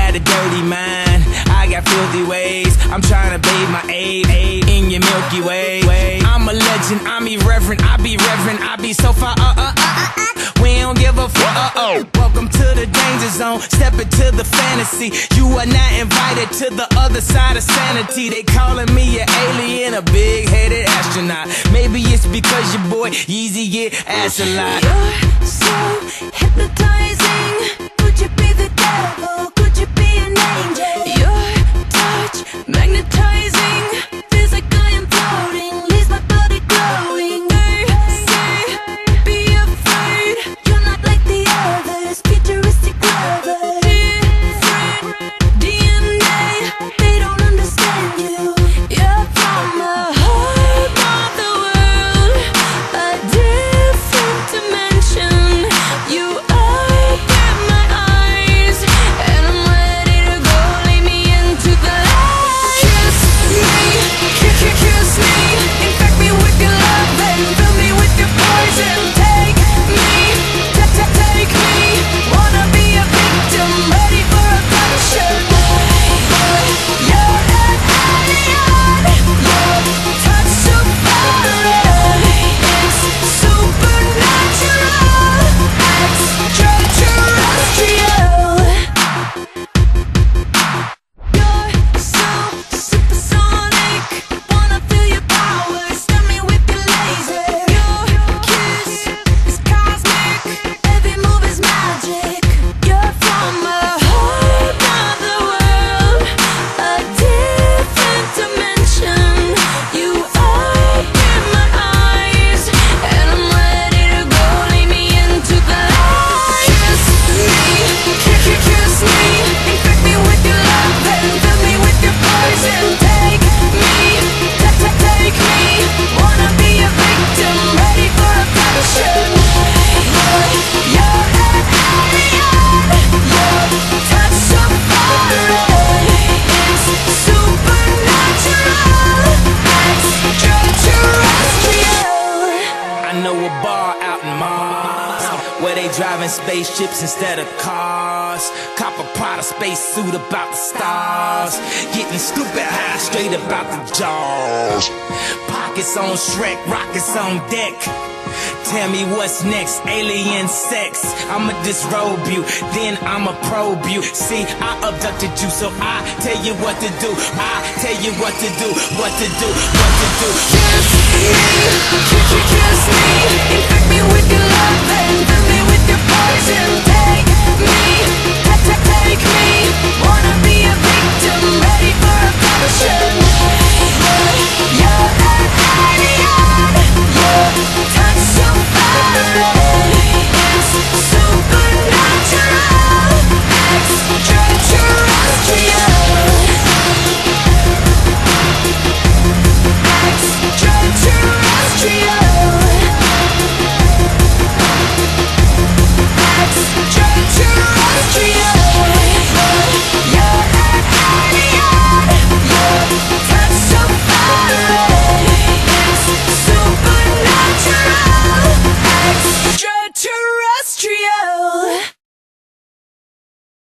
got a dirty mind, I got filthy ways. I'm trying to bathe my aid in your Milky Way. I'm a legend, I'm irreverent, I be reverent, I be so far, we don't give a fuck, Welcome to the danger zone, step into the fantasy. You are not invited to the other side of sanity. They calling me an alien, a big-headed astronaut. Maybe it's because your boy Yeezy get ass a lot. You're so hypnotizing. Could you be the devil? Could you be an angel? Your touch magnetizing. Feels like I am floating, leaves my body glowing. They say, be afraid. You're not like the others, futuristic lovers. Different DNA, they don't understand you. You're from a whole other world, a different dimension. You open my eyes, and I'm ready to go. Lead me into the light. Kiss me, infect me with your love and fill me with your poison. Take me, wanna be a victim, ready for a passion. You're an alien, your touch so foreign. It's supernatural, extraterrestrial. You're so supersonic, wanna feel your power, stun me with your laser. Your kiss is cosmic, every move is magic. You're from a whole other world, a different dimension. You open my eyes, and I'm ready to go. Lead me into the light. Kiss me, infect me with your love and fill me with your poison. Take me, wanna be a victim, ready for a passion. You're an alien, your touch so foreign. It's supernatural, extraterrestrial. I know a bar out in Mars where they driving spaceships instead of cars. Cop a Prada space suit about the stars. Getting stupid high straight about the jaws. Pockets on Shrek, rockets on deck. Tell me what's next, alien sex. I'ma disrobe you, then I'ma probe you. See, I abducted you, so I tell you what to do. I tell you what to do, what to do, what to do. Kiss me, kiss